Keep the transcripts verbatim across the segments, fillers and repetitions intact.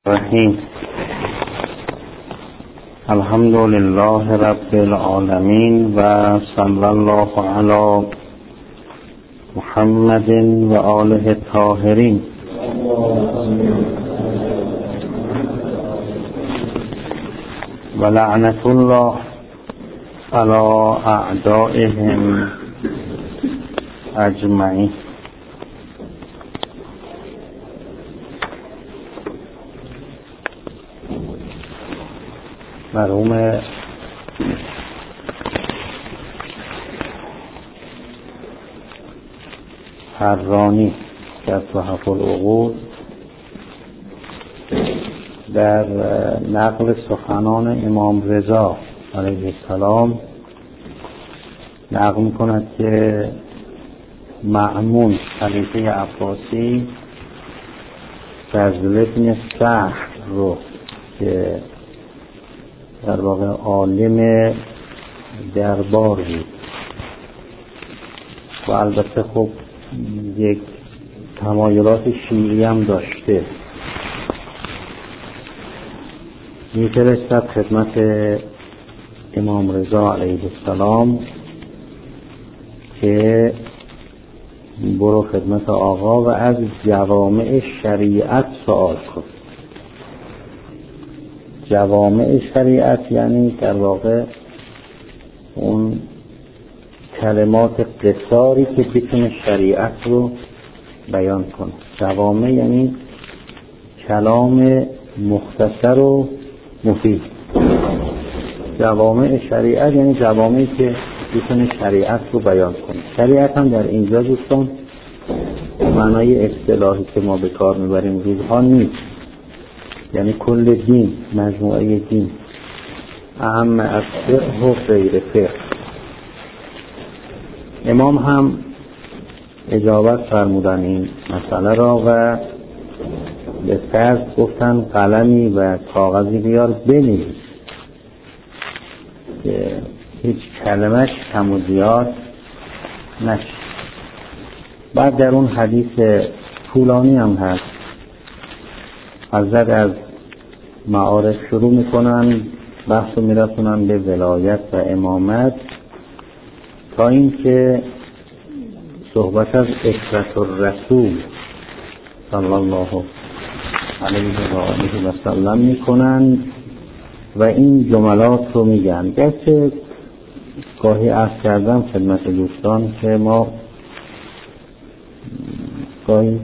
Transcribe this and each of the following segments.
الرحیم. الحمد لله رب العالمین و صلی الله علی محمد و آله الطاهرین. و لعنت الله علی اعدائهم اجمعین. مرحوم حرانی در تحف العقول در نقل سخنان امام رضا علیه السلام نقل می‌کند که مأمون خلیفه عباسی فضل ابن سهل رو که در واقع عالم دربار بود و البته خب یک تمایلات شیعی هم داشته، می‌فرستد خدمت امام رضا علیه السلام که برو خدمت آقا و از جوامع شریعت سوال کن. جوامع شریعت یعنی در واقع اون کلمات قصاری که بتونه شریعت رو بیان کنه. جوامع یعنی کلام مختصر و مفید. جوامع شریعت یعنی جوامعی که بتونه شریعت رو بیان کنه. شریعت هم در اینجا دوستان معنای اصطلاحی که ما به کار میبریم روزها نیست، یعنی کل دین، مجموعه دین، اهم از فقه و غیر فقه. امام هم اجابت فرمودن این مسئله را و به فرض گفتن قلمی و کاغذی بیار بنویس که هیچ کلمش کم و زیاد نشه. بعد در اون حدیث طولانی هم هست، حضرت از معارف شروع میکنن، بحث رو میرسونن به ولایت و امامت تا اینکه صحبت از اطرت الرسول صلی الله علیه و آله و سلم میکنن و این جملات رو میگن. گرچه گاهی عرض کردم خدمت دوستان که ما گاهی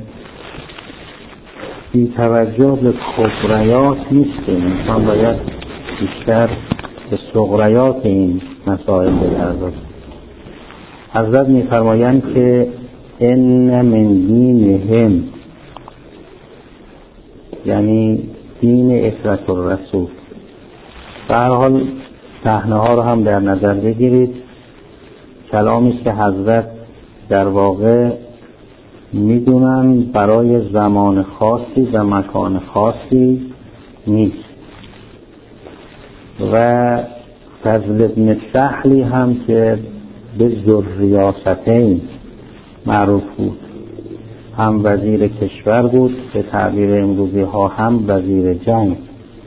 بی توجه به کبریات نیستیم، انسان باید بیشتر به صغریات این مسائل بپردازه. حضرت می‌فرمایند که ان من دینهم، یعنی دین اطرت الرسول. به هر حال صحنه ها رو هم در نظر بگیرید، کلامی که حضرت در واقع میدونن برای زمان خاصی و مکان خاصی نیست. و فضل ابن سهلی هم که به ذوالریاستین معروف بود، هم وزیر کشور بود، به تعبیر امروزی ها هم وزیر جنگ،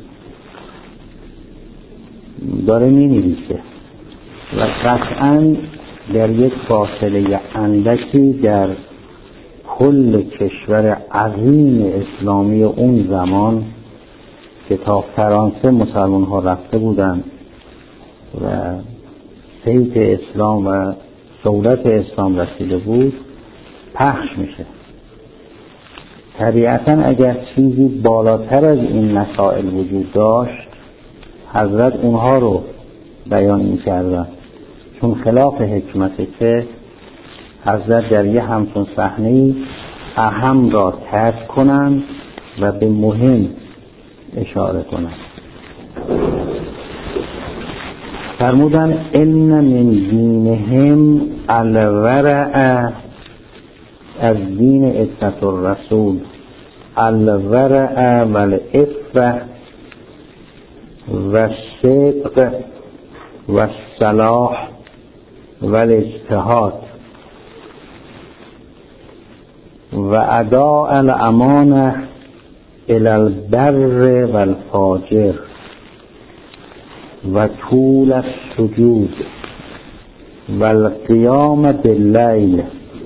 داره می نویسه و قطعاً در یک فاصله اندکی در کل کشور عظیم اسلامی اون زمان که تا فرانسه مسلمان ها رفته بودن و سیط اسلام و دولت اسلام رسیده بود پخش میشه. طبیعتاً اگر چیزی بالاتر از این مسائل وجود داشت حضرت اونها رو بیان میکردن، چون خلاف حکمته که حضرت در یه همچون صحنه‌ای اهم را ترک کنند و به مهم اشاره کنند. فرمودن ان من دینهم الورع، از دین اطرت الرسول الورع و العفة و الصدق و الصلاح و الاجتهاد و اداء الامانه الى البر و الفاجر و طول السجود و القیام باللیل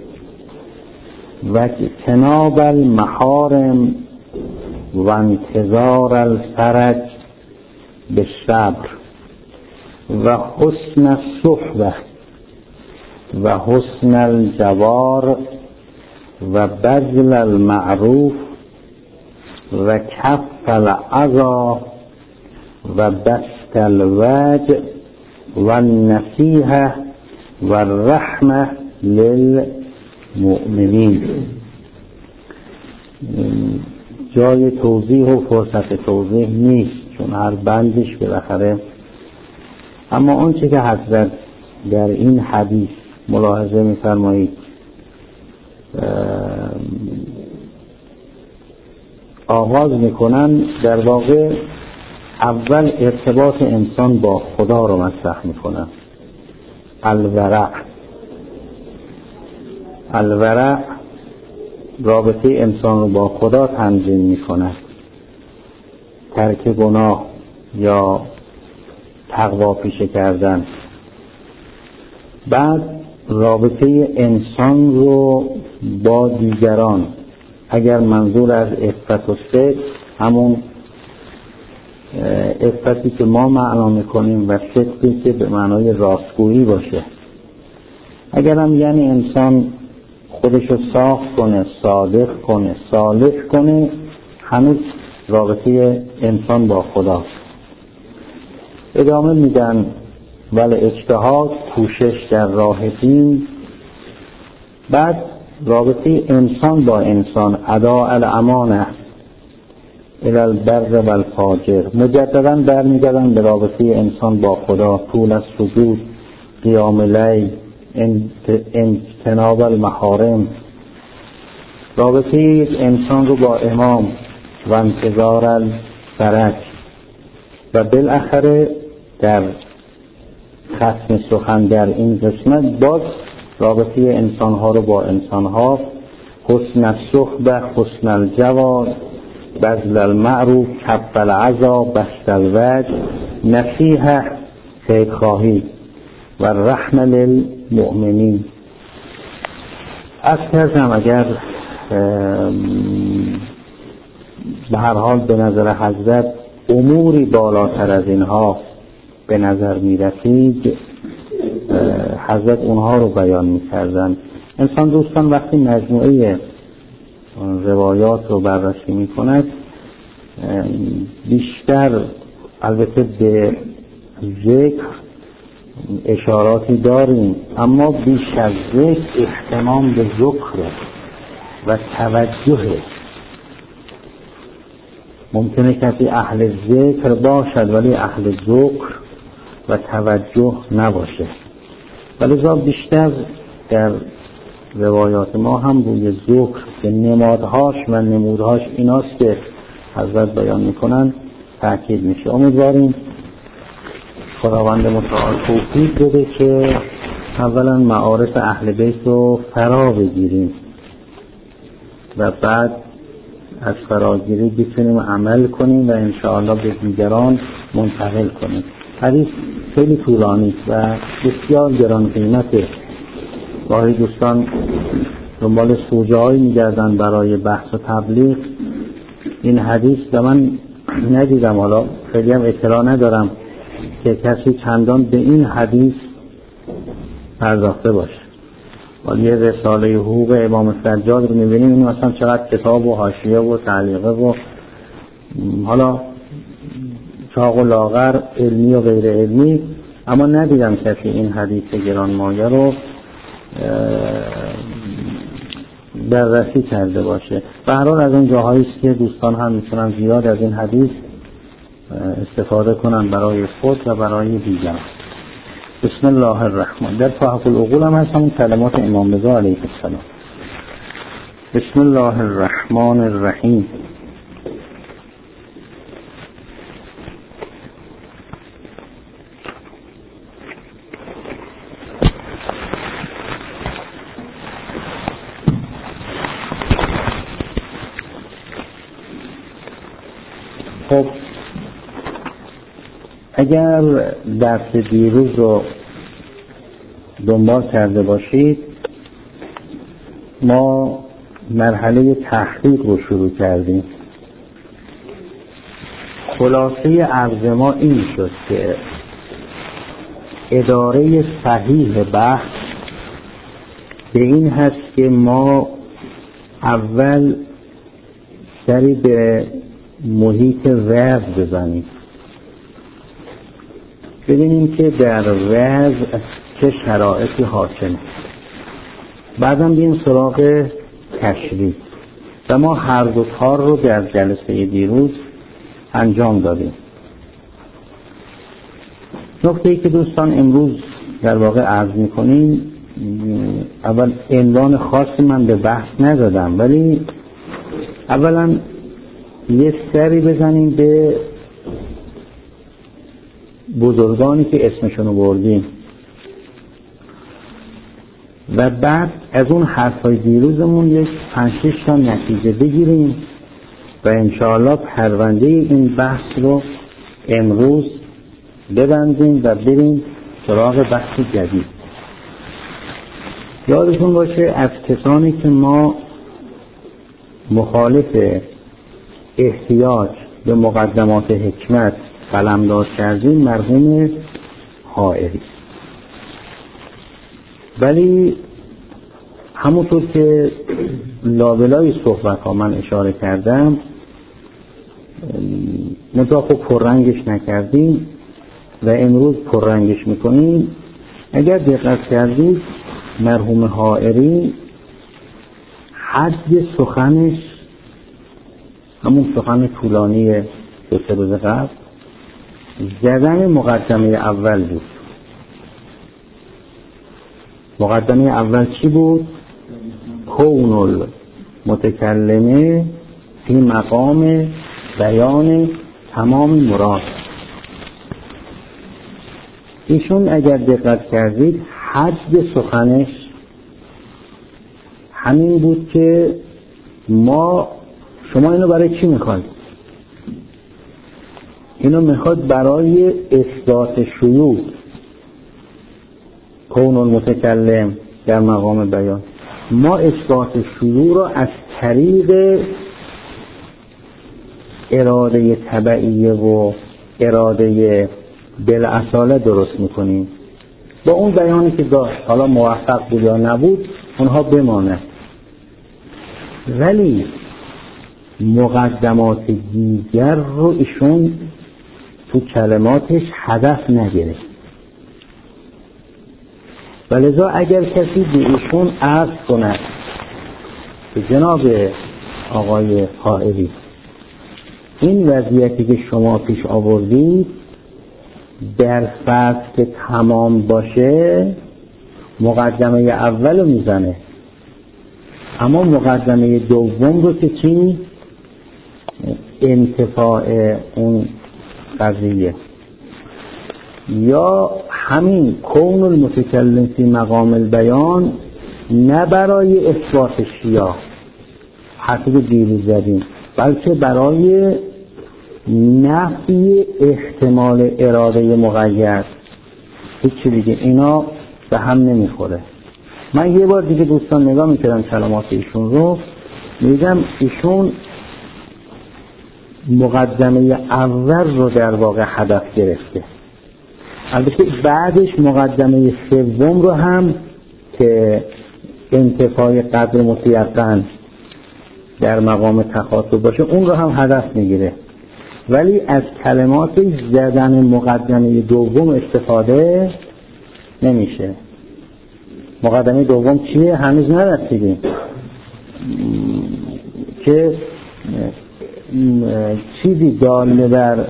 و اجتناب المحارم و انتظار الفرج بالصبر و حسن الصحبه و حسن الجوار و بذل المعروف و کف العذا و بسط الوجه و النصیحه و الرحمه للمؤمنین. جای توضیح و فرصت توضیح نیست چون هر بندش بالاخره، اما اون چی که حضرت در این حدیث ملاحظه می‌فرمایید آغاز میکنن، در واقع اول ارتباط انسان با خدا رو مطرح میکنن. الورع الورع رابطه انسان رو با خدا تنظیم میکند، ترک گناه یا تقوا پیشه کردن. بعد رابطه انسان رو با دیگران، اگر منظور از عفت و صدق همون عفتی که ما معنا میکنیم و صدقی که به معنای راستگویی باشه، اگر هم یعنی انسان خودشو صاف کنه، صادق کنه، صالح کنه، هنوز رابطه انسان با خداست. ادامه میدن ولی اجتهاد، کوشش در راه دین. بعد رابطه انسان با انسان، اداء الامانه الی البر و الفاجر. مجددا برمیگردن به رابطه انسان با خدا، طول السجود، قیام لیل، اجتناب المحارم، رابطه یک انسان رو با امام و انتظار الفرج، و بالاخره در ختم سخن در این قسمت باز رابطه انسانها رو با انسانها، حسن الصحبه، حسن الجوار، بذل المعروف، کف العذا، بسط الوجه، نصیحه، خیرخواهی و رحمه للمؤمنین. از کردم اگر به هر حال به نظر حضرت اموری بالاتر از اینها به نظر می رسید، حضرت اونها رو بیان می کردن. انسان دوستان وقتی مجموعه روایات رو بررسی می کند، بیشتر البته به ذکر اشاراتی داریم، اما بیش از ذکر اهتمام به ذکر و توجه. ممکنه کسی اهل ذکر باشد ولی اهل ذکر و توجه نباشه، ولذا بیشتر در روایات ما هم روی ذکر که نمادهاش و نمودهاش ایناست که حضرت بیان میکنن تأکید میشه. امیدواریم خداوند متعال توفیق بده که اولا معارف اهل بیت رو فرا بگیریم و بعد از فراگیری بتونیم عمل کنیم و انشاءالله به دیگران منتقل کنیم. حدیث خیلی طولانی و بسیار گران قیمته. گاهی دوستان دنبال سوژه هایی میگردن برای بحث و تبلیغ. این حدیث به من ندیدم، حالا خیلی هم اطلاع ندارم که کسی چندان به این حدیث پرداخته باشه. ولی یه رساله حقوق امام سجاد رو میبینیم، این مثلا چقدر کتاب و حاشیه و تعلیقه و حالا چاق و لاغر، علمی و غیر علمی، اما ندیدم کسی این حدیث گرانمایه رو بررسی کرده باشه. به هر حال از اون جاهایی است که دوستان هم میتونن زیاد از این حدیث استفاده کنن برای خود و برای دیگران. بسم الله الرحمن. در تحف العقول هم هست همون کلمات امام رضا علیه السلام. بسم الله الرحمن الرحیم. خب اگر درس دیروز رو دنبال کرده باشید، ما مرحله تحقیق رو شروع کردیم. خلاصه عرض ما این شد که اداره صحیح بحث به این هست که ما اول سری به محیط وضع بزنیم، ببینیم که در وضع چه شرایطی حاکمه، بعدم بیم سراغ تشریح و ما هر دو کار رو در جلسه دیروز انجام دادیم. نکته ای که دوستان امروز در واقع عرض میکنیم، اول عنوان خاصی من به بحث ندادم، ولی اولا یه سری بزنیم به بزرگانی که اسمشونو بردیم و بعد از اون حرفای دیروزمون یک پنج شش تا نتیجه بگیریم و انشاءالله پرونده این بحث رو امروز ببندیم و بریم سراغ بحث جدید. یادتون باشه از کسانی که ما مخالف احتیاج به مقدمات حکمت قلمداد کردیم مرحوم حائری، ولی همونطور که لابلای صحبت ها من اشاره کردم منطقه خب پررنگش نکردیم و امروز پررنگش میکنیم. اگر دقت کردید مرحوم حائری حد سخنش همون سخن طولانی دو سه روز قبل زدن مقدمه اول بود. مقدمه اول چی بود؟ کون المتکلمه فی مقام بیان تمام مراد. ایشون اگر دقت کردید حد سخنش همین بود که ما شما اینو برای چی میخواید؟ اینو میخواد برای اثبات شیوع کون المتکلم در مقام بیان. ما اثبات شیوع رو از طریق اراده تبعیه و اراده بالاصاله درست میکنیم. با اون بیانی که داشت، حالا موفق بود یا نبود اونها بمانه، ولی مقدمات دیگر رو ایشون تو کلماتش هدف نگرفت. ولذا اگر کسی به ایشون عرض کند که جناب آقای حائری این وضعیتی که شما پیش آوردید در فصل که تمام باشه مقدمه اول رو میزنه، اما مقدمه دوم رو که چی؟ انتفاع اون قضیه یا همین کون المتکلم فی مقام البیان نه برای اثبات شیعه حرفی که دیروز زدیم، بلکه برای نفی احتمال اراده مقید. هیچ دیگه اینا به هم نمیخوره. من یه بار دیگه دوستان نگاه میکردم کلمات ایشون رو، میگم ایشون مقدمه اول رو در واقع هدف گرفته، البته بعدش مقدمه سوم رو هم که انتفاع قدر متیقن در مقام تخاطب باشه اون رو هم هدف میگیره، ولی از کلمات زدن مقدمه دوم استفاده نمیشه. مقدمه دوم چیه؟ هنوز نرسیدیم که چیزی داله بر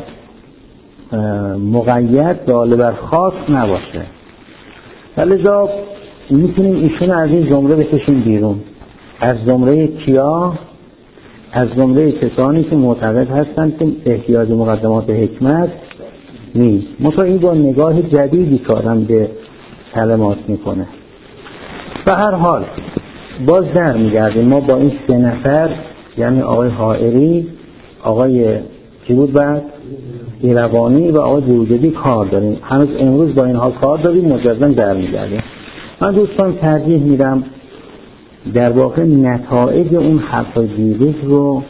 مقید داله بر خاص نباشه. ولذا میتونیم ایشون از این زمره بکشیم بیرون، از زمره کیا؟ از زمره کسانی که معتقد هستند که احتیاج مقدمات حکمت نیست. مثلا این با نگاه جدیدی کارم به کلمات میکنه. به هر حال باز در میگردیم ما با این سه نفر، یعنی آقای حائری، آقای چی بود بعد؟ ایروانی و آقای بروجردی کار داریم. هنوز امروز با اینها کار داریم، مجددا در میگردیم. من دوستان ترجیح میدم در واقع نتایج اون حرفای دیروز رو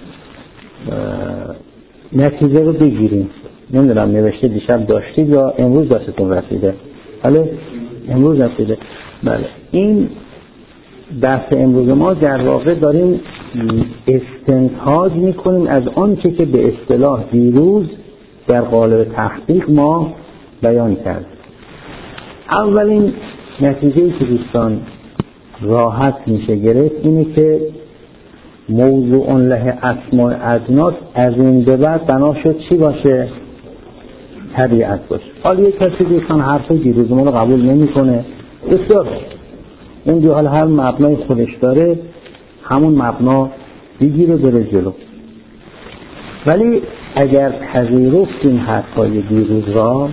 نتیجه رو بگیریم. نمیدونم نوشته دیشب داشتید یا امروز دستتون رسیده؟ بله امروز رسیده. بله این بحث امروز ما در واقع داریم استنتاج میکنیم از آنچه که به اصطلاح دیروز در قالب تحقیق ما بیان کرد. اولین نتیجه‌ای که دوستان راحت میشه گرفت اینه که موضوع له اسماء اجناس از این به بعد بنا شد چی باشه؟ طبیعت باشه. حالا یک کسی دوستان حرف دیروز ما رو قبول نمیکنه، بسیار اون دیگه حالا هر مبنای خودش داره همون مبنا بگیره بره جلو. ولی اگر پذیرفتیم حرفای دیروز را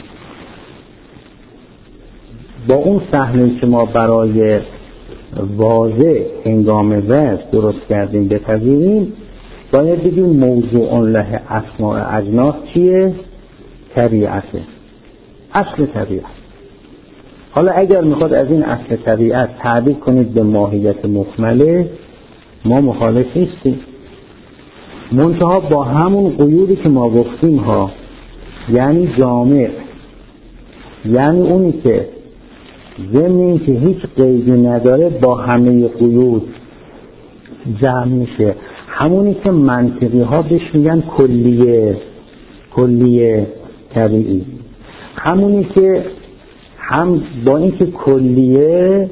با اون صحنه‌ای که ما برای واضح هنگام وضع درست کردیم بپذیریم، باید بگیم موضوع له اسماء اجناس چیه؟ طبیعته، اصل طبیعت. حالا اگر میخواد از این اصل طبیعت تعبیر کنید به ماهیت مکمله، ما مخالف نیستیم، منتها با همون قیودی که ما گفتیم ها، یعنی جامع، یعنی اونی که ضمن این که هیچ قیدی نداره با همه قیود جمع میشه، همونی که منطقی ها بهش میگن کلیه، کلیه طبیعی، همونی که هم با این که کلیه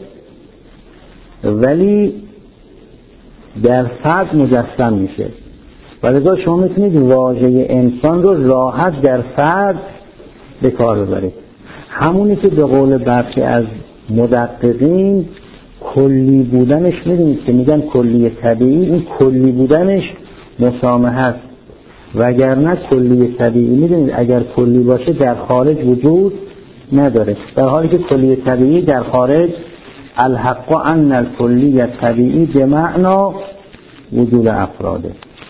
ولی در فرد مجسم میشه. و لذا شما میتونید واژه انسان رو راحت در فرد به کار ببرید. همونی که به قول برخی از مدققین کلی بودنش، میدونید که میگن کلی طبیعی، این کلی بودنش مسامحه است، وگرنه کلی طبیعی میدونید اگر کلی باشه در خارج وجود نداره، در حالی که کلی طبیعی در خارج الحق ان الکلی طبیعی به معنا وجود افراده.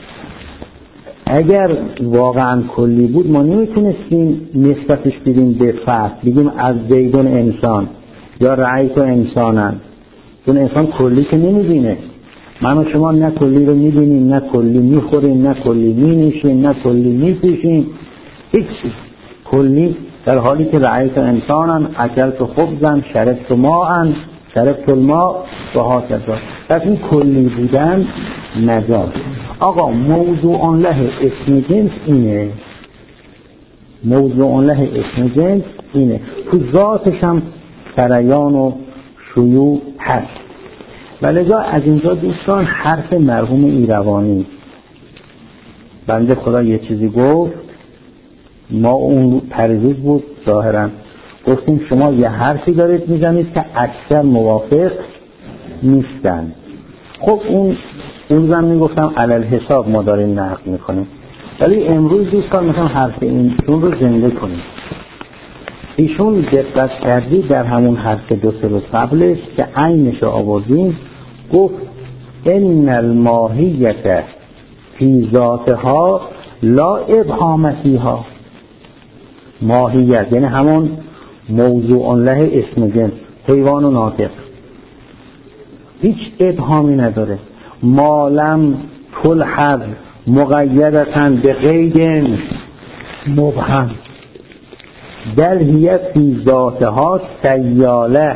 اگر واقعا کلی بود ما نمیتونستیم نسبتش بدیم به فرد، بگیم از زیدون انسان یا رأیت انسانن، چون انسان کلی که نمیبینه. من و شما نه کلی رو میبینیم، نه کلی میخوریم، نه کلی مینوشیم، نه کلی میپوشیم، هیچ کلی، در حالی که رأیت انسانن، اکلت خبزن، شربت ماءن، شربت الماء و هاکذا. پس این کلی بودن مجاز. آقا موضوع له اسم جنس اینه، موضوع له اسم جنس اینه، تو ذاتش هم سریان و شیوع هست. ولذا از اینجا دوستان حرف مرحوم ایروانی، بنده خدا یه چیزی گفت، ما اون پریروز بود ظاهرا، گفتیم شما یه حرفی دارید میزنید که اکثر موافق نیستن. خب اون اون زن میگفتم علل حساب ما داریم نقد میکنیم، ولی امروز دوستان میخوام حرف این چون رو زنده کنیم. ایشون دقت کردی در همون حرف دو سه روز قبلش که عینش آوردیم، گفت ان الماهیت فی ذاتها لا ابهام فیها. ماهیت یعنی همون موضوع له اسم جنس، حیوان و ناطق، هیچ ابهامی نداره. مالم تلحظ مقیدتاً به قید مبهم در هی فی ذاتها سیاله.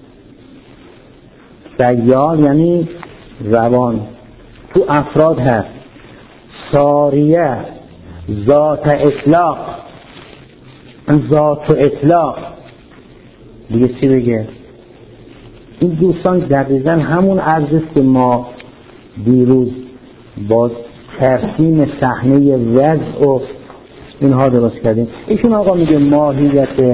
سیال یعنی روان، تو افراد هست. ساریه ذات اطلاق، ذات و اطلاق دیگه چی بگه؟ این دوستان دقیقا همون عرضست که ما دیروز با ترسیم صحنه وضع و اینها درست کردیم. ایشون آقا میگه ماهیت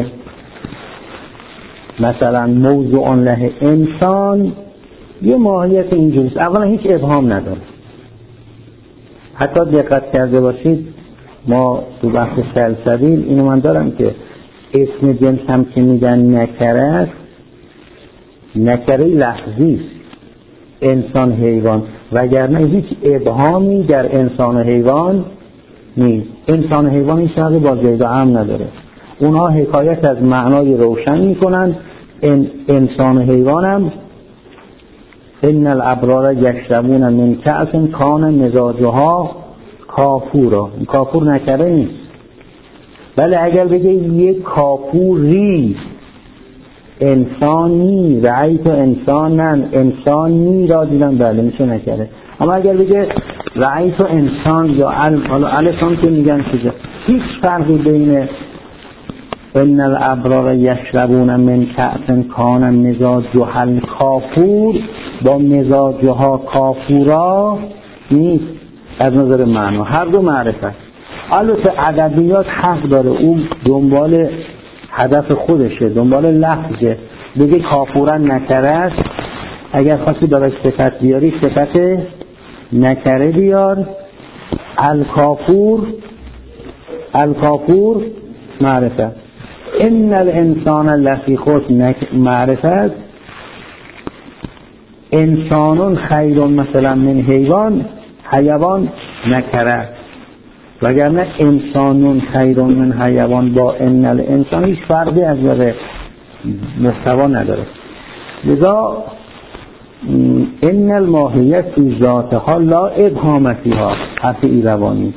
مثلا موضوع له انسان یه ماهیت اینجوریست، اولا هیچ ابهام نداره. حتی دقت کرده باشید ما تو بحث سلسبیل اینو من دارم که اسم جنس هم که میگن نکره است، نکره لفظی است، انسان حیوان، وگرنه هیچ ابهامی در انسان و حیوان نیست. انسان حیوان این فرقی با زید و عم نداره. اونها حکایت از معنای روشن میکنن. ان انسان حیوان هم ان الابرار یشربون من کأس کان مزاجها کافورا. کافور نکره نیست، بله اگر بگه یک کافوری انسانی رأیت انسانن انسانی را دیدم بله میشه نکره. اما اگر بگه رأیت انسان یا ال حالا الفان که میگن چیزه، هیچ فرقی بین ان الابرار یشربون من کأس کان مزاجها کافور با مزاجها کافورا نیست از نظر معنا، هر دو معرفت. البته ادبیات حق داره، اون دنبال هدف خودشه، دنبال لفظه، بگه کافورن نکره است، اگر خواستی داره صفت بیاری صفت نکره بیار. الکافور الکافور معرفت. ان الانسان لفی خسر معرفت. انسانون خیرون مثلا من حیوان حیوان نکره، وگرنه انسانون خیرون من حیوان با ان الانسان هیچ فرقی از نظر محتوا نداره. لذا ان الماهیت فی ذاتها لا ابهام فیها حرف ایروانی.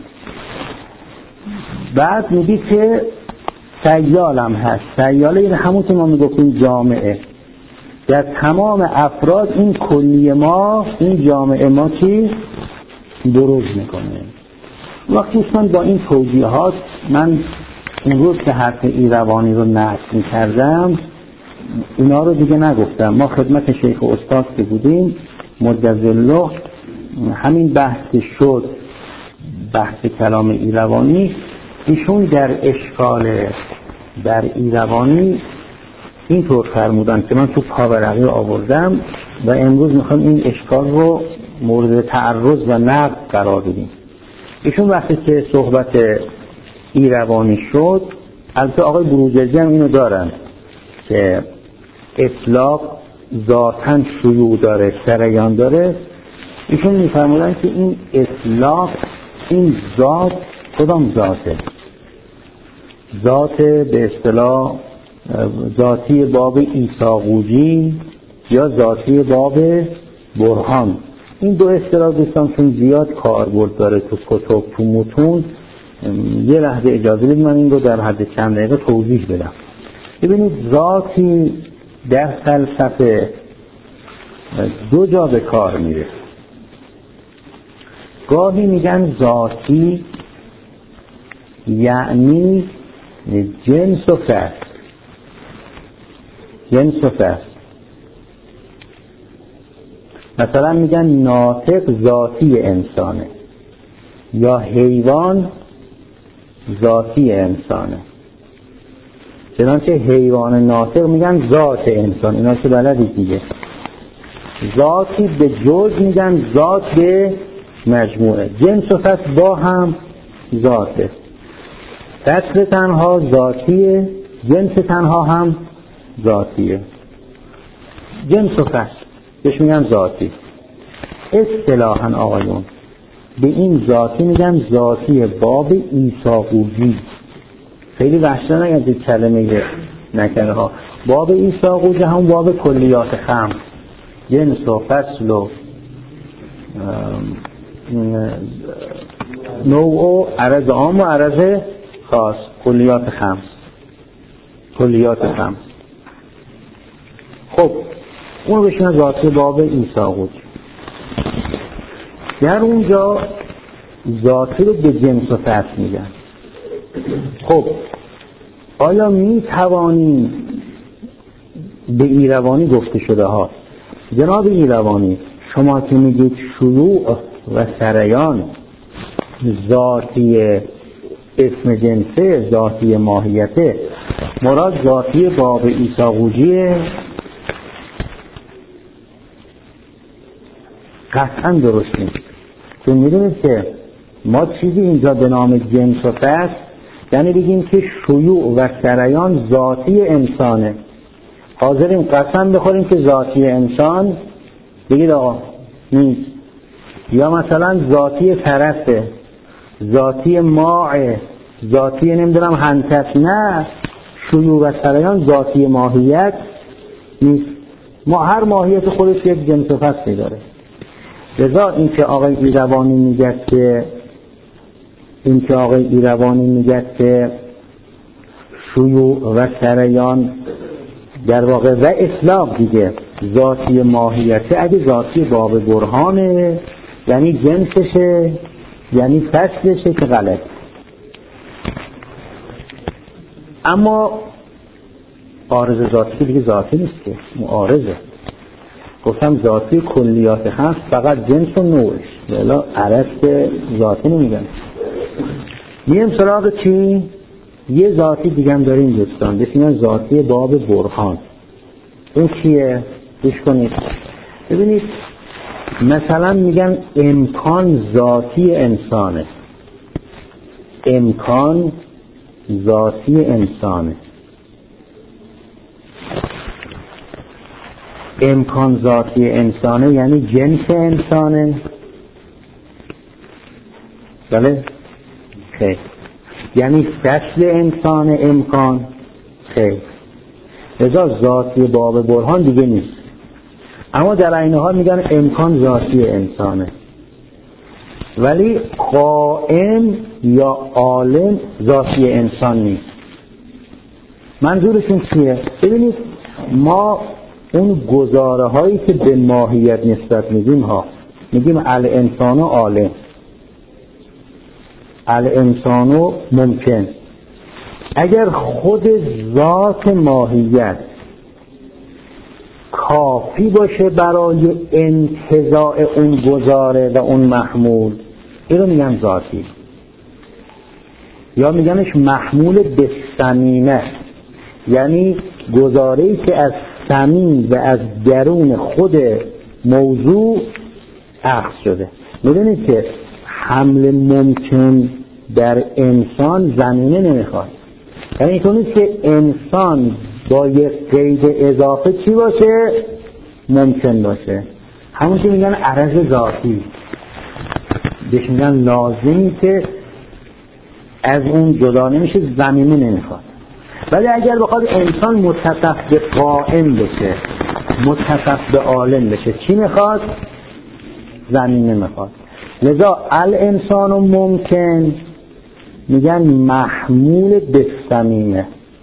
بعد میگی که سیال هم هست. سیاله این همون که ما میگفتیم جامعه، در تمام افراد این کلی ما این جامعه ما چی بروز میکنه. وقتی من با این توضیحات من اون روز که حرف ایروانی رو نقل میکردم اینا رو دیگه نگفتم. ما خدمت شیخ و استاد که بودیم مجزله همین بحث شد، بحث کلام ایروانی، ایشون در اشکال در ایروانی اینطور فرمودن که من تو پاورقی آوردم و امروز میخوام این اشکال رو مورد تعرض و نقد قرار بدیم. ایشون وقتی که صحبت ایروانی شد، البته آقای بروجردی هم اینو دارن که اطلاق ذاتاً شیوع داره سریان داره، ایشون میفرمودن که این اطلاق این ذات کدام ذاته؟ ذات به اصطلاح ذاتی باب عیساقوجی یا ذاتی باب برهان. این دو اصطلاح دوستان چون زیاد کاربرد داره تو کتب تو متون، یه لحظه اجازه بدید من این رو در حد چند دقیقه توضیح بدم. ببینید ذاتی در فلسفه دو جا به کار میره. گاهی میگن ذاتی یعنی جنس و فصل. جنس و فصل مثلا میگن ناطق ذاتی انسانه یا حیوان ذاتی انسانه. چنانچه حیوان ناطق میگن ذات انسان، اینا که بلدی دیگه. ذاتی به جز میگن ذات به مجموعه. جنس و فصل با هم ذاته. فصل تنها ذاتیه، جنس تنها هم ذاتیه. جنس و فصل بهش میگن ذاتی. اصطلاحاً آقایون به این ذاتی میگن ذاتی باب عیساقوجی. خیلی وحشت نگید کلمه نکنه ها. باب عیساقوجی هم باب کلیات خمس، جنس و فصل و نوع و عرض عام و عرض خاص، کلیات خمس کلیات خمس. خب اون بشینه ذاتی باب عیساقوجی. در اونجا ذاتی رو به جنس و فصل میگن. خب آیا می توانیم به ایروانی گفته شده ها جناب ایروانی شما که میگید شیوع و سریان ذاتی اسم جنسه ذاتی ماهیته، مراد ذاتی باب عیساقوجیه؟ قطعا درست نیست. چون میدونید که ما چیزی اینجا به نام جنس و فصل یعنی بگیم که شیوع و سریان ذاتی انسانه. حاضریم قسم بخوریم که ذاتی انسان بگید آقا نیست. یا مثلا ذاتی فرسه، ذاتی ماء، ذاتی نمیدونم هنتس، نه، شیوع و سریان ذاتی ماهیت نیست. ما هر ماهیت خودش یک جنس و فصلی داره. لذا این که آقای ایروانی میگه که این که آقای ایروانی میگه که شیوع و سریان در واقع و اسلام دیگه ذاتی ماهیته، اگه ذاتی باب برهانه یعنی جنسشه یعنی فصلشه که غلط. اما عارض ذاتی که دیگه ذاتی نیست که معارضه. گفتم ذاتی کلیات هست فقط جنس و نوعش، ولی عرض که ذاتی نمیگن. میم سراغ چی؟ یه ذاتی دیگه هم داریم دوستان، بسیار ذاتی باب برهان. اون چیه؟ گوش کنید ببینید. مثلا میگن امکان ذاتی انسانه، امکان ذاتی انسانه. امکان ذاتی انسانه یعنی جنس انسانه، بله؟ خیر. یعنی فصل انسان امکان؟ خیر. لذا ذاتی باب برهان دیگه نیست. اما در عین حال میگن امکان ذاتی انسانه، ولی قائم یا عالم ذاتی انسان نیست. منظورشون چیه؟ ببینید ما اون گزاره هایی که به ماهیت نسبت میدیم ها، میگیم الانسان عالم، الانسان ممکن. اگر خود ذات ماهیت کافی باشه برای انتزاع اون گزاره و اون محمول، این رو میگن ذاتی، یا میگنش محمول به صمیمه، یعنی گزاره‌ای که از صمیم و از درون خود موضوع اخذ شده. میدونید که حمل ممکن در انسان زمینه نمیخواد، یعنی اینطور نیست که انسان با یک قید اضافه چی باشه؟ ممکن باشه. همون که میگن عرض ذاتی، بهش میگن لازمی که از اون جدا نمیشه، زمینه نمیخواد. ولی اگر بخواد انسان متصف به قائم بشه، متصف به عالم بشه، چی میخواد؟ زمینه میخواد. لذا الانسان ممکن میگن محمول به صمیمه،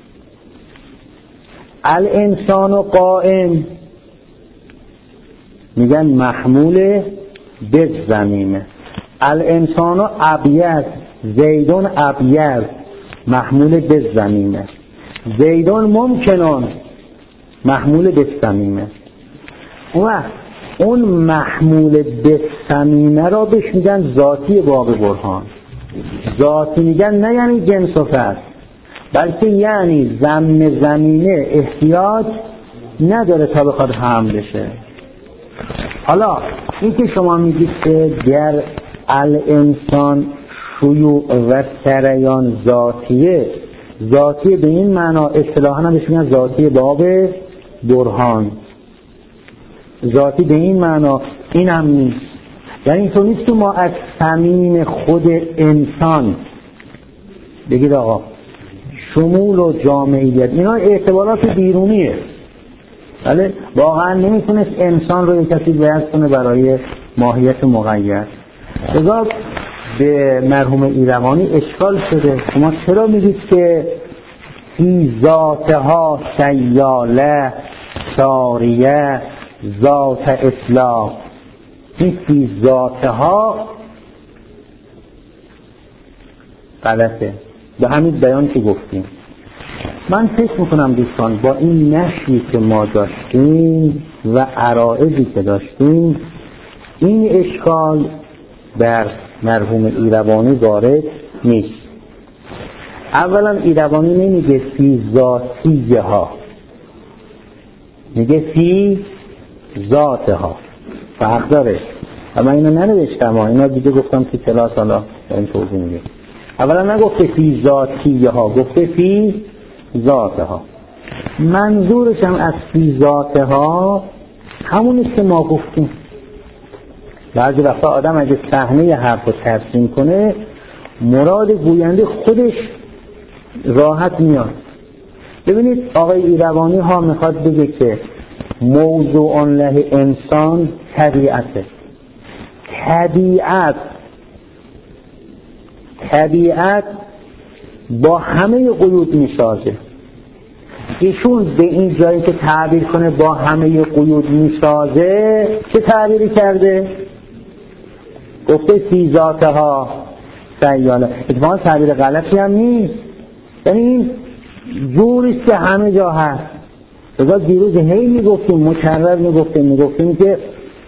الانسان قائم میگن محمول به زمینه. الانسان ابیض، زیدون ابیض محمول به زمینه، زیدون ممکنون محمول به صمیمه. اون اون محمول به صمیمه را بهش میگن ذاتی باب برهان. ذاتی میگن نه یعنی جنس و فصل، بلکه یعنی ضمن زمینه احتیاج نداره تا بخواد حمل بشه. حالا این که شما میگید که در الانسان شیوع و سریان ذاتیه، ذاتی به این معنا اصطلاحاً هم بهش میگن ذاتی باب برهان، ذاتی به این معنا این هم نیست. یعنی اینطور نیست که ما از صمیم خود انسان بگید آقا شمول و جامعیت، اینا اعتبارات بیرونیه، بله واقعا نمیتونست انسان رو یک کسی بیان کنه برای ماهیت مقید. لذا به مرحوم ایروانی اشکال شده، شما چرا میگید که فی ذاتها سیاله ساریه ذات اطلاق؟ این فی ذاتها غلطه، به همین بیان که گفتیم. من فکر میکنم دوستان با این نشی که ما داشتیم و عرائضی که داشتیم، این اشکال در مرحوم ایروانی وارد نیست. اولا ایروانی نمیگه فی ذاتیه ها، میگه فی ذاتها، فرق داره. اما اینو ننوشتم، اینا دیگه گفتم که کلاس حالا این توضیح میگه. اولا نگفته فی ذاتیه ها، گفته فی ذاتها. منظورش هم از فی ذاتها همونیست که ما گفتیم. بعضی وقتا آدم اگه صحنه حرف رو ترسیم کنه، مراد گوینده خودش راحت میاد. ببینید آقای ایروانی ها میخواد بگه که موضوع له انسان طبیعته. طبیعت طبیعت با همه قیود میسازه. ایشون به این جایی که تعبیر کنه با همه قیود میسازه چه تعبیری کرده؟ گفته فی ذاتها سیاله. اتفاقا تعبیر غلطی هم نیست، یعنی این جوریست که همه جا هست. بذار دیروز هی میگفتیم مکرر میگفتیم میگفتیم که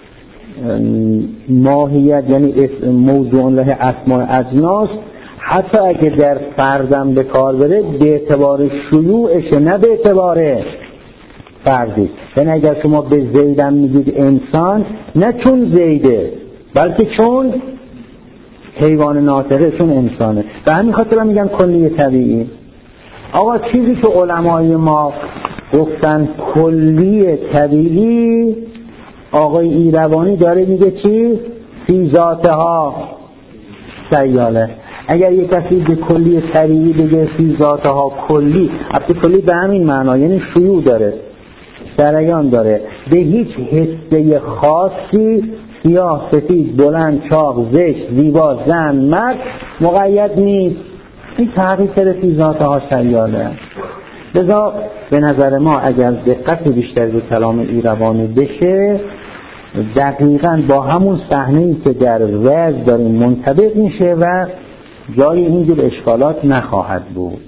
ماهیت یعنی موضوع له اسماء اجناس حتی اگه در فردم به کار بره به اعتبار شیوعش نه به اعتبار فردی. یعنی اگر شما به زیدم میگید انسان نه چون زیده بلکه چون حیوان ناطقه، چون انسانه. و همین خاطر میگن کلی طبیعی. آقا چیزی که علمای ما گفتن کلی طبیعی، آقای ایروانی داره میگه چی؟ فی ذاتها سیاله. اگر یک کسی به کلی طبیعی بگه فی ذاتها کلی، البته کلی به همین معنا یعنی شیوع داره، سریان داره، به هیچ حسه خاصی سیاه، سفید، بلند، چاق، زشت، زیبا، زن، مرد مقید نیست. این تحقیق کرده فی ذاتها سیاله. لذا به نظر ما اگر دقت بیشتر به کلام ایروانی بشه دقیقاً با همون صحنه‌ای که در وضع داریم منطبق میشه و جای اینجور اشکالات نخواهد بود.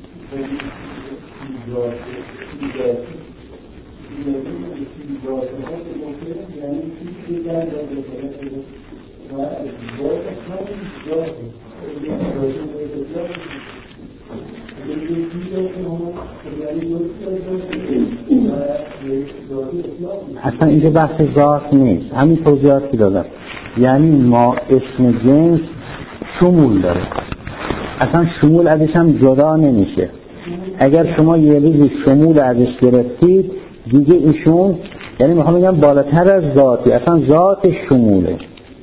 اصلا اینجا بحث ذات نیست، همین توضیحاتی دادم. یعنی ما اسم جنس شمول داره، اصلا شمول ازش هم جدا نمیشه. اگر شما یه ریزی شمول ازش گرفتید دیگه ایشون، یعنی میخوام بگم بالاتر از ذاتی، اصلا ذات شموله،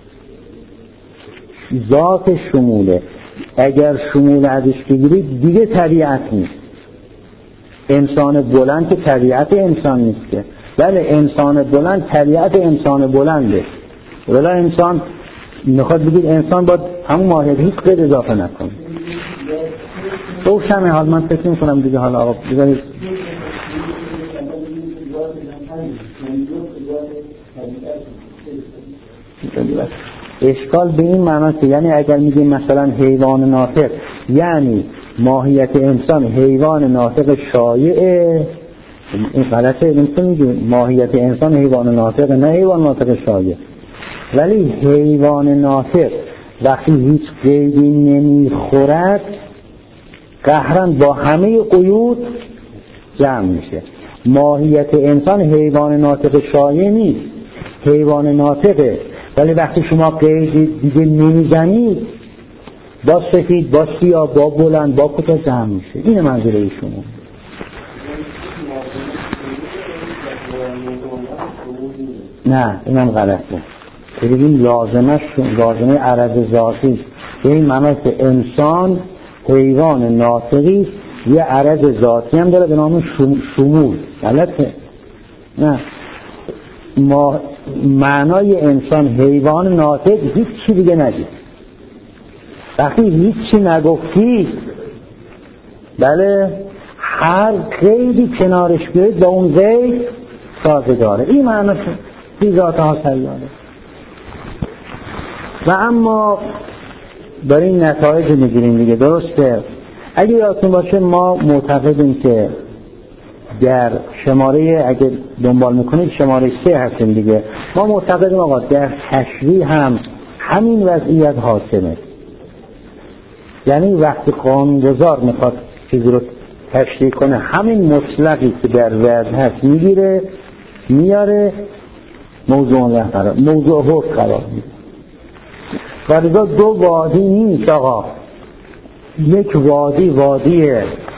ذات شموله. اگر شمول ازش بگیرید دیگه طبیعت نیست. انسان بلند که طبیعت انسان نیست که، بله انسان بلند طبیعت انسان بلنده، ولی انسان میخواد بگید انسان باید همون ماهیت هیچ قید اضافه نکنه. روشنه. حال من فکر میکنم دیگه حالا آقا بذارید اشکال به این معناست که یعنی اگر میگیم مثلا حیوان ناطق یعنی ماهیت انسان حیوان ناطق شایعه، این غلطه. نمیتونیم میگیم ماهیت انسان حیوان ناطق، نه حیوان ناطق شایع. ولی حیوان ناطق وقتی هیچ قیدی نمیخورد قهرن با همه قیود جمع میشه. ماهیت انسان حیوان ناطق شایع نیست، حیوان ناطقه، ولی وقتی شما قید دیگه نمیزنید با سفید، با سیاه، با بلند، با کوتاه جمع میشه. این منظور ایشونه. نه اینم غلطه. ببین لازمه لازمه عرض ذاتی به این معنی که انسان حیوان ناطقی است، یه عرض ذاتی هم داره به نام شمول. غلطه. نه ما معنای انسان حیوان ناطق هیچ چی دیگه نگید. وقتی هیچ چی نگفتی بله هر قیدی کنارش بیاید با اون قید سازگاره. این معنی فی ذاتها سیاله. و اما داریم نتایج میگیریم دیگه. درسته اگه یادتون باشه ما معتقدیم که در شماره، اگه دنبال میکنید شماره سه هستیم دیگه، ما معتقدیم آقا در تشریح هم همین وضعیت حاکمه. یعنی وقتی قانونگذار میخواد چیزی رو تشریح کنه همین مطلقی که در وضع هست میگیره میاره موضوع له قرار موضوع حکم قرار میده. و لذا دو وادی نیست آقا، یک وادی وادی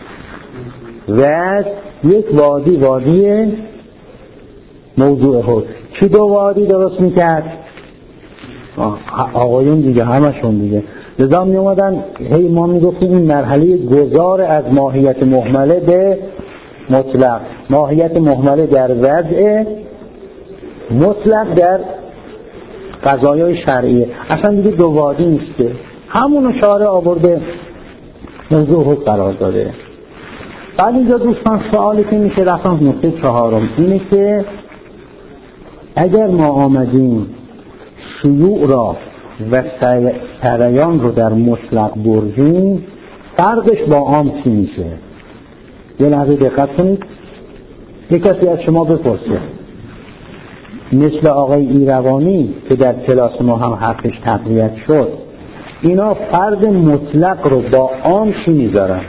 وضع، یک وادی وادی موضوع حکم. چی دو وادی درست میکرد؟ آقایون دیگه، همشون دیگه. لذا می اومدن هی ما می گفتیم این مرحله گذار از ماهیت مهمله به مطلق، ماهیت مهمله در وضع، مطلق در قضایای شرعیه. اصلا دیگه دو وادی نیسته، همونو شارع آورده موضوع حکم قرار داده. بعد اینجا دوستان سوالی که میشه رفتم نقطه چهارم اینه که اگر ما آمدیم شیوع را و سریان رو در مطلق بردیم، فرقش با عام چی میشه؟ یه لحظه دقت کنید. یک کسی از شما بپرسه مثل آقای ایروانی که در کلاس ما هم حرفش تقویت شد، اینا فرق مطلق رو با عام چی میذارن؟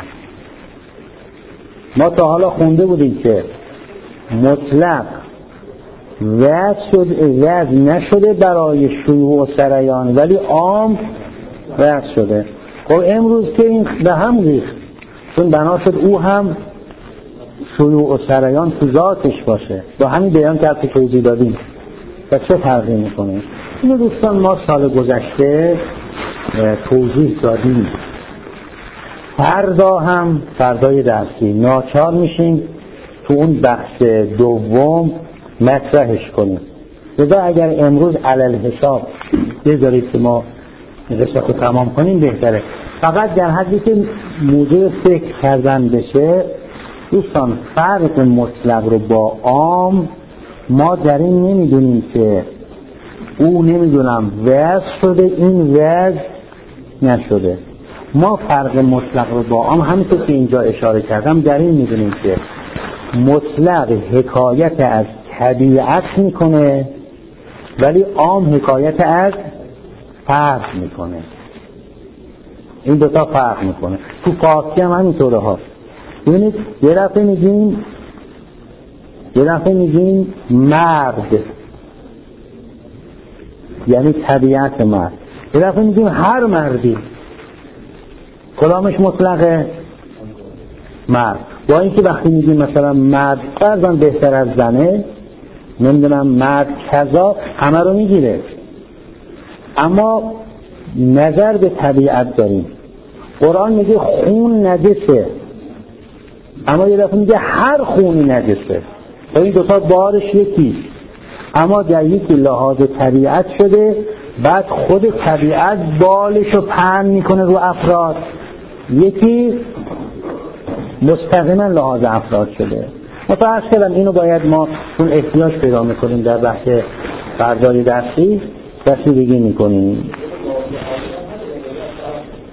ما تا حالا خونده بودیم که مطلق وضع شده، وضع نشده برای شیوع و سریان، ولی عام وضع شده. خب امروز که این به هم ریخت، چون بنا شد او هم شیوع و سریان تو ذاتش باشه، با همین بیان که حتی توضیح دادیم. و چه فرقی میکنه؟ اینو دوستان ما سال گذشته توضیح دادیم. فردا هم فردای درسی ناچار میشیم تو اون بخش دوم مطرحش کنیم. لذا اگر امروز علل حساب بذارید که ما قصه رو تمام کنیم بهتره. فقط در حدی که موضوع فکر کردن بشه دوستان، فرق مطلق رو با عام ما در این نمیدونیم که او نمیدونم وضع شده این وضع نشده. ما فرق مطلق رو با عام همونطور که اینجا اشاره کردم در این میدونیم که مطلق حکایت از طبیعت میکنه ولی عام حکایت از فرد میکنه. این دوتا فرق میکنه. تو فارسی هم همینطوره ها. ببینید یه دفعه میگیم یه دفعه میگیم مرد یعنی طبیعت مرد، یه دفعه میگیم هر مردی. کدامش مطلقه؟ مرد. با اینکه وقتی میگیم مثلا مرد فرضاً بهتر از زنه، نمیدونم مرد کذا، همه رو میگیره. اما نظر به طبیعت داریم. قرآن میگه خون نجسه، اما یه دفعه میگه هر خونی نجسه. و این دوتا بارش یکی، اما در یکی لحاظ طبیعت شده، بعد خود طبیعت بالشو پهن میکنه رو افراد، یکی مستقیما لحاظ افراد شده. متأسف کردم اینو باید ما چون احتیاج پیدا میکنیم در بحث فردای درسی رسیدگی میکنیم.